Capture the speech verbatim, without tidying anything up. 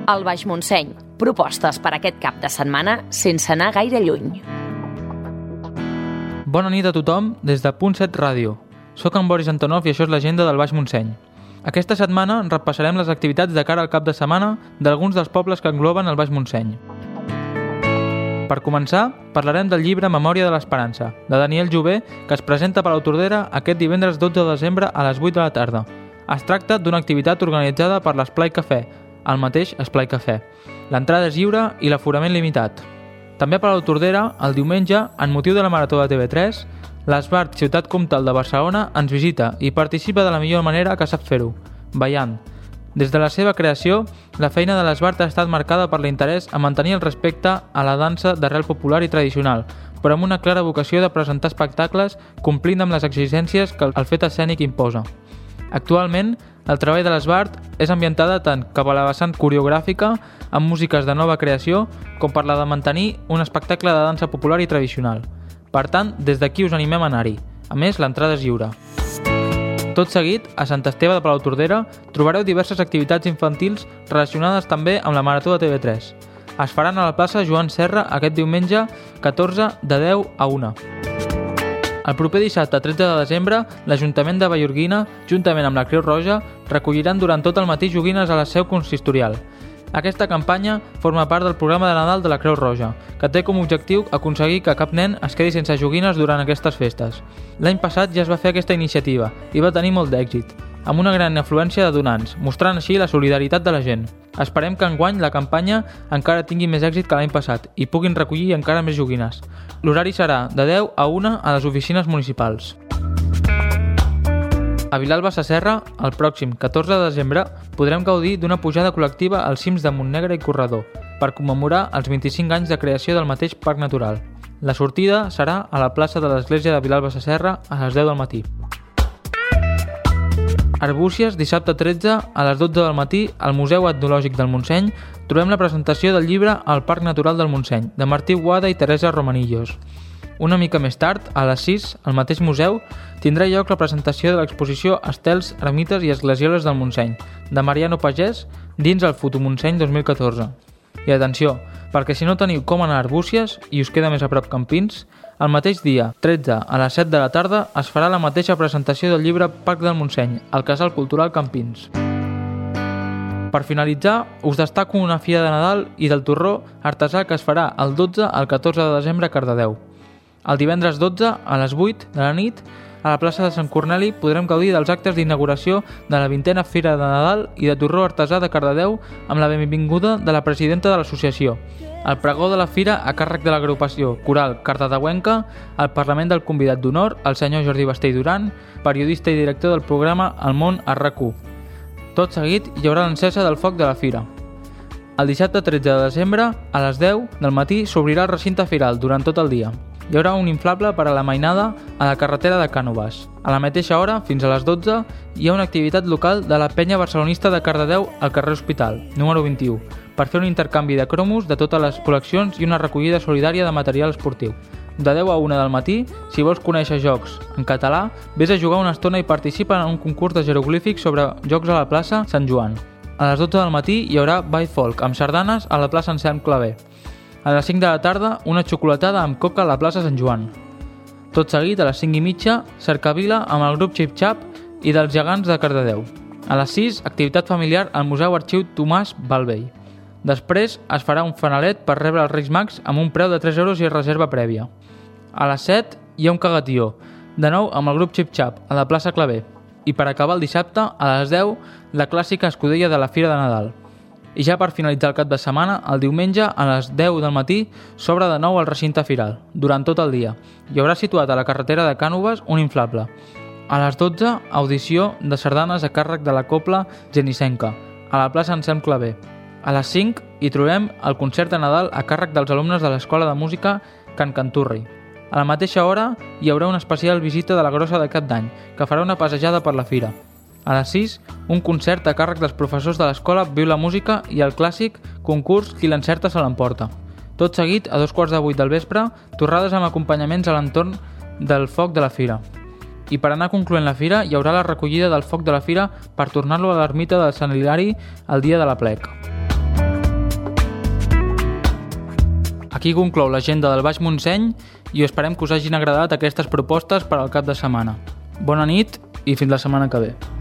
El Baix Montseny. Propostes per aquest cap de setmana sense anar gaire lluny. Bona nit a tothom des de Punt set Ràdio. Soc en Boris Antonov i això és l'agenda del Baix Montseny. Aquesta setmana repassarem les activitats de cara al cap de setmana d'alguns dels pobles que engloben el Baix Montseny. Per començar, parlarem del llibre Memòria de l'Esperança, de Daniel Jové, que es presenta per l'Autordera aquest divendres dotze de desembre a les vuit de la tarda. Es tracta d'una activitat organitzada per l'Esplai Cafè, el mateix Esplai Cafè. L'entrada és lliure i l'aforament limitat. També per l'Autordera, el diumenge, en motiu de la Marató de T V tres, l'Esbart Ciutat Comtal de Barcelona ens visita i participa de la millor manera que sap fer-ho, ballant. Des de la seva creació, la feina de l'Esbart ha estat marcada per l'interès a mantenir el respecte a la dansa d'arrel popular i tradicional, però amb una clara vocació de presentar espectacles complint amb les exigències que el fet escènic imposa. Actualment, el treball de l'Esbart és ambientada tant cap a la vessant coreogràfica, amb músiques de nova creació, com per la de mantenir un espectacle de dansa popular i tradicional. Per tant, des d'aquí us animem a anar-hi. A més, l'entrada és lliure. Tot seguit, a Sant Esteve de Palautordera trobareu diverses activitats infantils relacionades també amb la Marató de T V tres. Es faran a la plaça Joan Serra aquest diumenge catorze de deu a una. El proper dissabte tretze de desembre, l'Ajuntament de Vallgorguina, juntament amb la Creu Roja, recolliran durant tot el matí joguines a la seu consistorial. Aquesta campanya forma part del programa de Nadal de la Creu Roja, que té com a objectiu aconseguir que cap nen es quedi sense joguines durant aquestes festes. L'any passat ja es va fer aquesta iniciativa i va tenir molt d'èxit, amb una gran afluència de donants, mostrant així la solidaritat de la gent. Esperem que enguany la campanya encara tingui més èxit que l'any passat i puguin recollir encara més joguines. L'horari serà de deu a una a les oficines municipals. A Vilalba Sasserra, el pròxim catorze de desembre, podrem gaudir d'una pujada col·lectiva als cims de Montnegre i Corredor per commemorar els vint-i-cinc anys de creació del mateix parc natural. La sortida serà a la plaça de l'església de Vilalba Sasserra a les deu del matí. Arbúcies, dissabte tretze, a les dotze del matí, al Museu Etnològic del Montseny, trobem la presentació del llibre El Parc Natural del Montseny, de Martí Boada i Teresa Romanillos. Una mica més tard, a les sis, al mateix museu, tindrà lloc la presentació de l'exposició Estels, Ermites i Esglesioles del Montseny, de Mariano Pagès, dins el Fotomontseny dos mil catorze. I atenció, perquè si no teniu com anar a Arbúcies i us queda més a prop Campins, el mateix dia, tretze, a les set de la tarda, es farà la mateixa presentació del llibre Parc del Montseny, al Casal Cultural Campins. Per finalitzar, us destaco una fira de Nadal i del torró artesà que es farà el dotze al catorze de desembre a Cardedeu. El divendres dotze, a les vuit de la nit, a la plaça de Sant Corneli podrem gaudir dels actes d'inauguració de la vintena Fira de Nadal i de Torró Artesà de Cardedeu amb la benvinguda de la presidenta de l'associació. El pregó de la fira a càrrec de l'agrupació coral Cardedeuenca, el Parlament del convidat d'honor, el senyor Jordi Basté i Duran, periodista i director del programa El Món a RAC u. Tot seguit hi haurà l'encesa del foc de la fira. El dissabte tretze de desembre, a les deu del matí, s'obrirà el recinte firal durant tot el dia. Hi haurà un inflable per a la mainada a la carretera de Cànoves. A la mateixa hora, fins a les dotze, hi ha una activitat local de la penya barcelonista de Cardedeu al carrer Hospital, número vint-i-u, per fer un intercanvi de cromos de totes les col·leccions i una recollida solidària de material esportiu. De deu a una del matí, si vols conèixer jocs en català, vés a jugar una estona i participa en un concurs de jeroglífics sobre jocs a la plaça Sant Joan. A les dotze del matí hi haurà ball folk amb sardanes a la plaça Anselm Clavé. A les cinc de la tarda, una xocolatada amb coca a la plaça Sant Joan. Tot seguit, a les cinc i mitja, cercavila amb el grup Xip Xap i dels gegants de Cardedeu. A les sis, activitat familiar al Museu Arxiu Tomàs Balvell. Després, es farà un fanalet per rebre els Reis Mags amb un preu de tres euros i reserva prèvia. A les set, hi ha un cagatió, de nou amb el grup Xip Xap, a la plaça Clavé. I per acabar el dissabte, a les deu, la clàssica escudella de la Fira de Nadal. I ja per finalitzar el cap de setmana, el diumenge, a les deu del matí, s'obre de nou el recinte firal, durant tot el dia. Hi haurà situat a la carretera de Cànoves un inflable. A les dotze, audició de sardanes a càrrec de la cobla Genissenca, a la plaça Anselm Clavé. A les cinc hi trobem el concert de Nadal a càrrec dels alumnes de l'Escola de Música Can Canturri. A la mateixa hora hi haurà una especial visita de la Grossa de Cap d'Any, que farà una passejada per la fira. A les sis, un concert a càrrec dels professors de l'escola Viu la Música i el clàssic concurs Qui l'encerta se l'emporta. Tot seguit, a dos quarts de vuit del vespre, torrades amb acompanyaments a l'entorn del foc de la fira. I per anar concloent la fira, hi haurà la recollida del foc de la fira per tornar-lo a l'ermita del Sant Hilari el dia de l'aplec. Aquí conclou l'agenda del Baix Montseny i esperem que us hagin agradat aquestes propostes per al cap de setmana. Bona nit i fins la setmana que ve.